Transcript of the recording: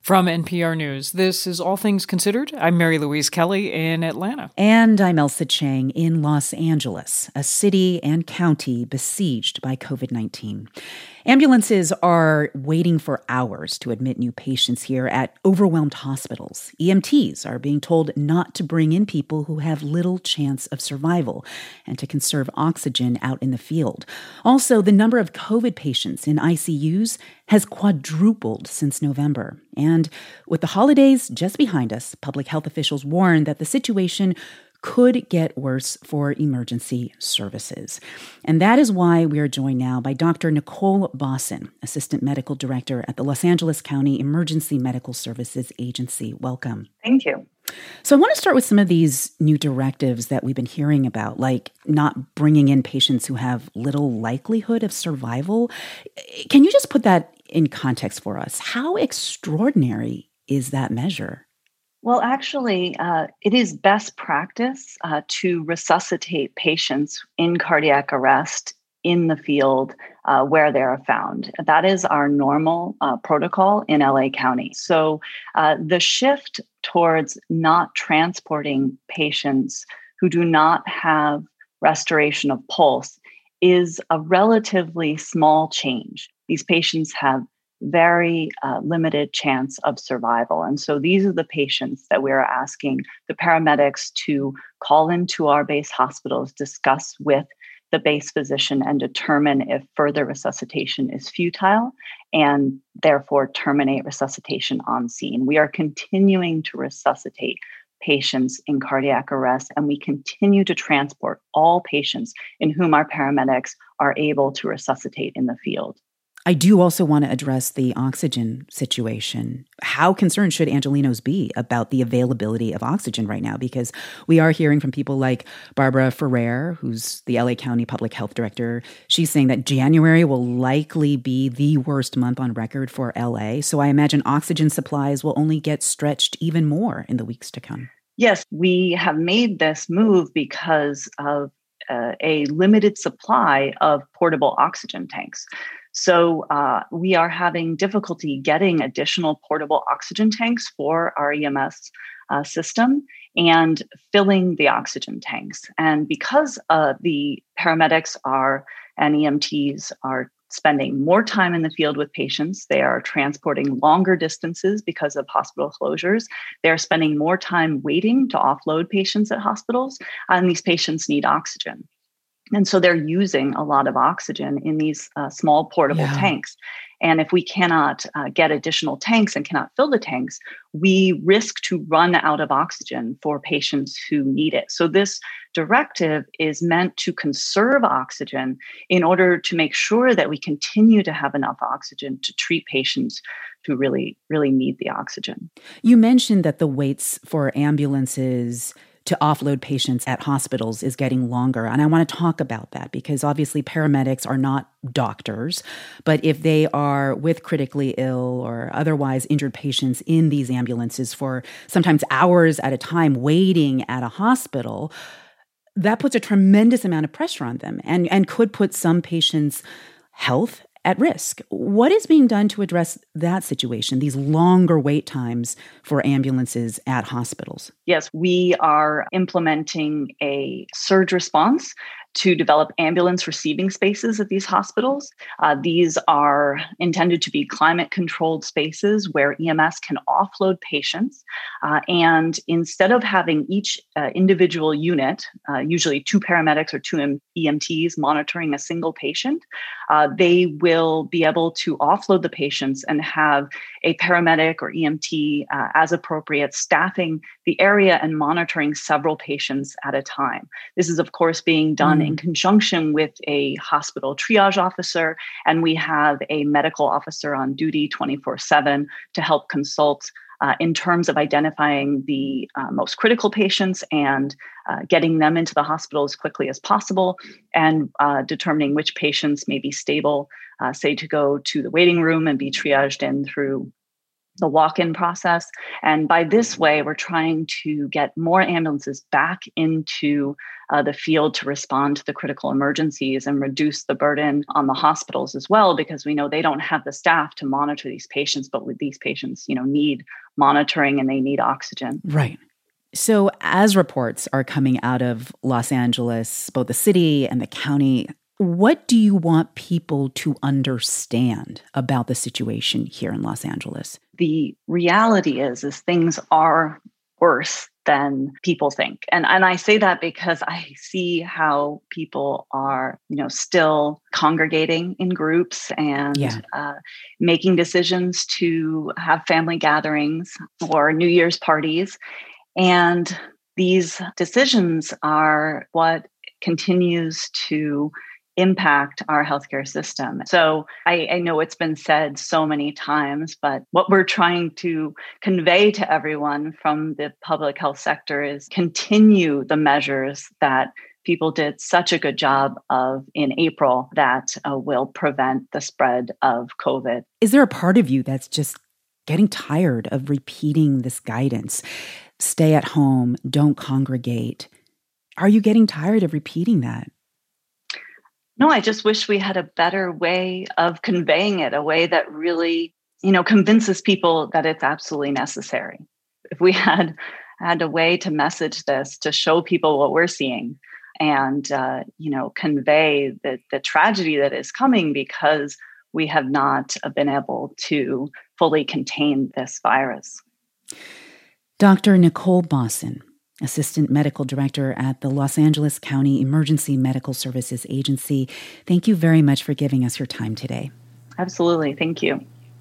From NPR News, this is All Things Considered. I'm Mary Louise Kelly in Atlanta. And I'm Elsa Chang in Los Angeles, a city and county besieged by COVID-19. Ambulances are waiting for hours to admit new patients here at overwhelmed hospitals. EMTs are being told not to bring in people who have little chance of survival and to conserve oxygen out in the field. Also, the number of COVID patients in ICUs has quadrupled since November. And with the holidays just behind us, public health officials warn that the situation could get worse for emergency services. And that is why we are joined now by Dr. Nicole Bosson, Assistant Medical Director at the Los Angeles County Emergency Medical Services Agency. Welcome. Thank you. So I want to start with some of these new directives that we've been hearing about, like not bringing in patients who have little likelihood of survival. Can you just put that in context for us? How extraordinary is that measure? Well, actually, it is best practice to resuscitate patients in cardiac arrest in the field where they are found. That is our normal protocol in LA County. So the shift towards not transporting patients who do not have restoration of pulse is a relatively small change. These patients have very limited chance of survival. And so these are the patients that we're asking the paramedics to call into our base hospitals, discuss with the base physician, and determine if further resuscitation is futile and therefore terminate resuscitation on scene. We are continuing to resuscitate patients in cardiac arrest, and we continue to transport all patients in whom our paramedics are able to resuscitate in the field. I do also want to address the oxygen situation. How concerned should Angelenos be about the availability of oxygen right now? Because we are hearing from people like Barbara Ferrer, who's the LA County Public Health Director. She's saying that January will likely be the worst month on record for LA. So I imagine oxygen supplies will only get stretched even more in the weeks to come. Yes, we have made this move because of a limited supply of portable oxygen tanks. So we are having difficulty getting additional portable oxygen tanks for our EMS system and filling the oxygen tanks. And because the paramedics and EMTs are spending more time in the field with patients, they are transporting longer distances because of hospital closures. They're spending more time waiting to offload patients at hospitals, and these patients need oxygen. And so they're using a lot of oxygen in these small portable tanks. And if we cannot get additional tanks and cannot fill the tanks, we risk to run out of oxygen for patients who need it. So this directive is meant to conserve oxygen in order to make sure that we continue to have enough oxygen to treat patients who really, really need the oxygen. You mentioned that the waits for ambulances to offload patients at hospitals is getting longer. And I want to talk about that because obviously paramedics are not doctors, but if they are with critically ill or otherwise injured patients in these ambulances for sometimes hours at a time waiting at a hospital, that puts a tremendous amount of pressure on them and could put some patients' health at risk. What is being done to address that situation, these longer wait times for ambulances at hospitals? Yes, we are implementing a surge response to develop ambulance receiving spaces at these hospitals. These are intended to be climate-controlled spaces where EMS can offload patients. And instead of having each individual unit, usually 2 paramedics or 2 EMTs monitoring a single patient, they will be able to offload the patients and have a paramedic or EMT as appropriate staffing the area and monitoring several patients at a time. This is, of course, being done in conjunction with a hospital triage officer, and we have a medical officer on duty 24/7 to help consult in terms of identifying the most critical patients and getting them into the hospital as quickly as possible and determining which patients may be stable, say to go to the waiting room and be triaged in through the walk-in process. And by this way, we're trying to get more ambulances back into the field to respond to the critical emergencies and reduce the burden on the hospitals as well, because we know they don't have the staff to monitor these patients, but with these patients, need monitoring and they need oxygen. Right. So as reports are coming out of Los Angeles, both the city and the county, what do you want people to understand about the situation here in Los Angeles? The reality is things are worse than people think. And I say that because I see how people are, still congregating in groups and making decisions to have family gatherings or New Year's parties. And these decisions are what continues to impact our healthcare system. So I know it's been said so many times, but what we're trying to convey to everyone from the public health sector is continue the measures that people did such a good job of in April that will prevent the spread of COVID. Is there a part of you that's just getting tired of repeating this guidance? Stay at home, don't congregate. Are you getting tired of repeating that? No, I just wish we had a better way of conveying it, a way that really, convinces people that it's absolutely necessary. If we had a way to message this, to show people what we're seeing and, convey the tragedy that is coming because we have not been able to fully contain this virus. Dr. Nicole Bosson, Assistant Medical Director at the Los Angeles County Emergency Medical Services Agency. Thank you very much for giving us your time today. Absolutely. Thank you.